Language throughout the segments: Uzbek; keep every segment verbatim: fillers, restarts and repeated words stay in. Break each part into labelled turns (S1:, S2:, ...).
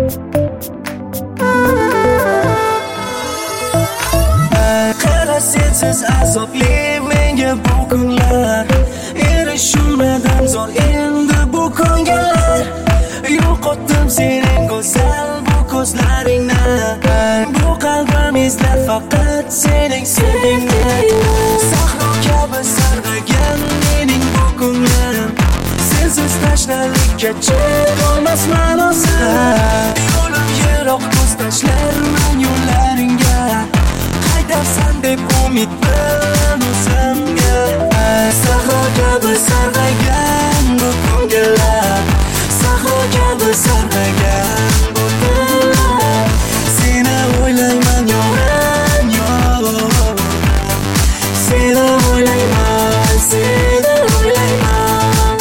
S1: Qara sensiz azobli menga bu kunlar, erishilmadan zo'r endi bu ko'ngillar. Yo'qotdim sening go'zal bu ko'zlaringni, bu qalbim izlar faqat sening sevgingni. Sahro kabi sarg'agan mening bu ko'nglim, sensiz tashnalikka chiqolmas ma'nosi. Yo'lim yiroq ko'z tashlarman yo'llaringga, qaytarsan deb umid bilan o'zimga. Sahro kabi sarg'agan bu ko'ngillar, sahro kabi sarg'agan bu kunlar. Seni o'ylayman yo'rim yo'q, seni o'ylayman, seni o'ylayman.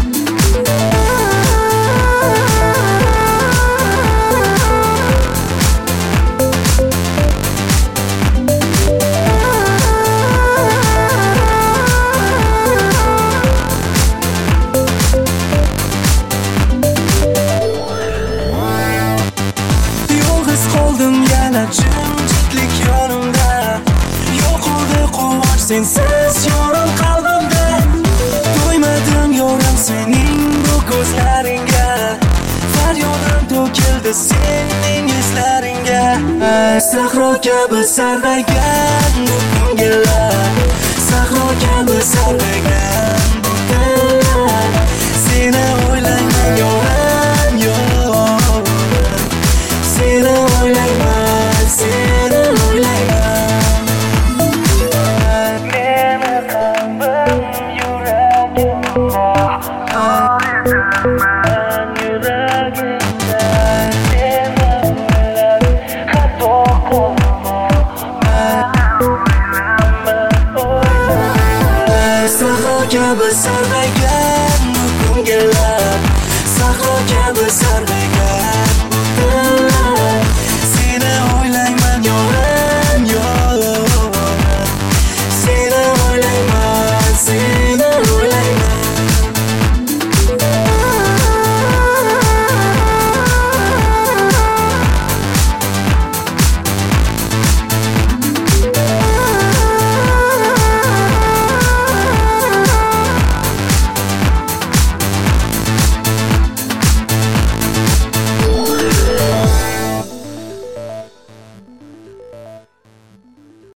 S1: Yolg'iz qoldim yana jimjitlik yonimda, yo'qoldi quvonch sensiz yorim qalbimda. To'ymadim yorim sening bu ko'zlaringga, faryodim to'kildi sening izlaringga. Sahro kabi sarg'agan bu ko'ngillar, sahro kabi sarg'agan bu kunlar. Seni o'ylayman yorim